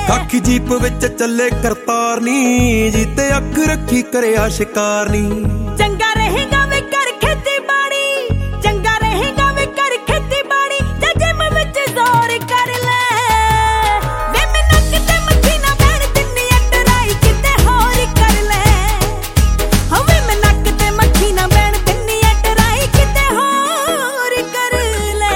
ਕਾਕੀ jeep ਵਿੱਚ ਚੱਲੇ ਕਰਤਾਰ ਨੀ, ਜੀਤੇ ਅੱਖ ਰੱਖੀ ਕਰਿਆ ਸ਼ਿਕਾਰ ਨੀ। ਚੰਗਾ ਰਹੇਗਾ ਵੇ ਕਰ ਖੇਤੀ ਬਾੜੀ, ਚੰਗਾ ਰਹੇਗਾ ਵੇ ਕਰ ਖੇਤੀ ਬਾੜੀ, ਜਾਂ ਜਿਮ ਵਿੱਚ ਜ਼ੋਰ ਕਰ ਲੈ। ਵੇ ਮੈਨੂੰ ਕਿਤੇ ਮੱਖੀ ਨਾ ਬਹਿਣ ਦਿੰਨੀ ਐ, ਟਰਾਈ ਕਿਤੇ ਹੋਰ ਕਰ ਲੈ। ਹੋ ਵੇ ਮੈਨੂੰ ਕਿਤੇ ਮੱਖੀ ਨਾ ਬਹਿਣ ਦਿੰਨੀ ਐ, ਟਰਾਈ ਕਿਤੇ ਹੋਰ ਕਰ ਲੈ।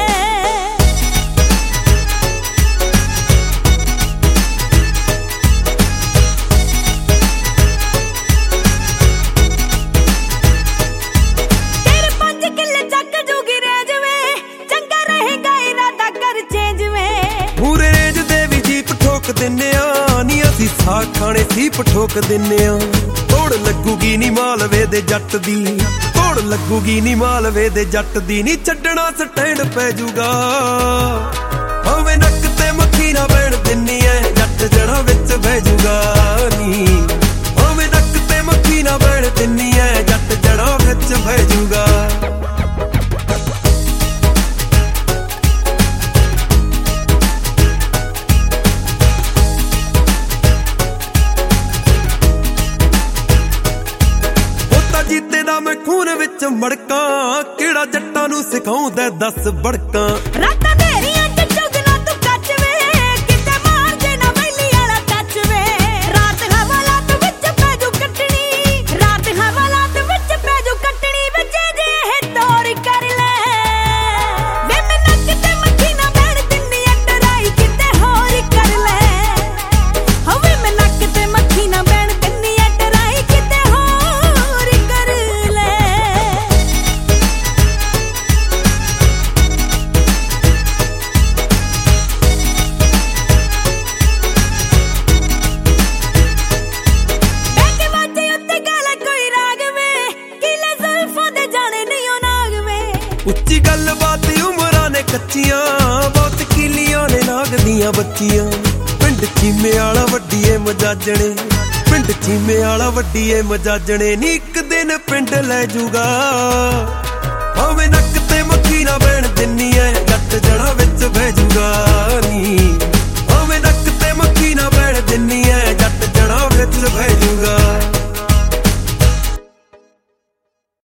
ਦਿੰਨੇ ਆ ਨੀ ਅਸੀਂ ਸਾਗ ਖਾਣੇ ਸੀਪ ਠੋਕ ਦਿੰਨੇ ਆ। ਤੋੜ ਲੱਗੂਗੀ ਨੀ ਮਾਲਵੇ ਦੇ ਜੱਟ ਦੀ, ਤੋੜ ਲੱਗੂਗੀ ਨੀ ਮਾਲਵੇ ਦੇ ਜੱਟ ਦੀ, ਨੀ ਛੱਡਣਾ ਸਟੈਂਡ ਪੈ ਜੂਗਾ। ਹੋਵੇ ਨੱਕ ਤੇ ਮੱਖੀ ਨਾ ਬਹਿਣ ਦਿੰਨੀ ਐ, ਜੱਟ ਜੜਾ ਵਿੱਚ ਬਹਿ ਜੂਗਾ ਨੀ। ਹੋਵੇ ਨੱਕ ਤੇ ਮੱਖੀ ਨਾ ਬਹਿਣ ਦਿੰਨੀ ਐ, ਜੱਟ ਜੜਾ ਵਿੱਚ ਬਹਿ ਜੂਗਾ। ਜੀਤੇ ਦਾ ਮੈਂ ਖੂਨ ਵਿੱਚ ਮੜਕਾਂ, ਕਿਹੜਾ ਜੱਟਾਂ ਨੂੰ ਸਿਖਾਉਂਦਾ 10 ਬੜਕਾਂ। ਰਾਤਾਂ ਤੇਰੀਆਂ ਚ ਚੁਗਣਾ ਤੂੰ ਕੱਚ ਵੇ, ਕਿਤੇ ਮਾਰ ਜੇ ਨਾ ਵੈਲੀ ਵਾਲਾ ਟੱਚ ਵੇ। ਰਾਤ ਹਵਾਲਾਤ ਵਿੱਚ ਪੈ ਜੂ ਕੱਟਣੀ, ਰਾਤ ਹਵਾਲਾਤ ਵਿੱਚ ਪੈ ਜੂ ਕੱਟਣੀ, ਬੱਚੇ ਜੇ ਇਹ ਤੋਰ ਕਰ ਲੈ। ਵੇ ਮੈਨੂੰ ਕਿਤੇ ਮੱਖੀ ਨਾ ਬਹਿਣ ਦਿੰਨੀ ਐ, ਟਰਾਈ ਕਿਤੇ ਹੋਰ ਕਰ ਲੈ। ਹੋਵੇ ਮੈਨੂੰ ਕਿਤੇ ਮੱਖੀ ਨਾ ਬਹਿਣ ਦਿੰਨੀ ਐ, ਟਰਾਈ ਕਿਤੇ ਹੋਰ ਕਰ ਲੈ। ਬੈਠੇ ਬਾਜੇ ਉੱਤੇ ਗਾਲਾ ਕੋਈ ਰਾਗ ਵੇ, ਕਿਲੇ ਜ਼ੁਲਫਾਂ ਦੇ ਜਾਣੇ ਨਹੀਂ ਉਹ ਨਾਗ ਵੇ। ਉੱਚੀ ਗੱਲਬਾਤ ਉਮਰਾਂ ਨੇ ਕੱਚੀਆਂ, ਬਹੁਤ ਕੀਲੀਆਂ ਨੇ ਨਾਗ ਦੀਆਂ ਬੱਚੀਆਂ। ਪਿੰਡ ਚੀਮੇ ਵਾਲਾ ਵੱਡੀਏ ਮਜਾਜਣੇ, ਪਿੰਡ ਚੀਮੇ ਵਾਲਾ ਵੱਡੀਏ ਮਜਾਜਣੇ, ਨੀ ਇੱਕ ਦਿਨ ਪਿੰਡ ਲੈ ਜੂਗਾ।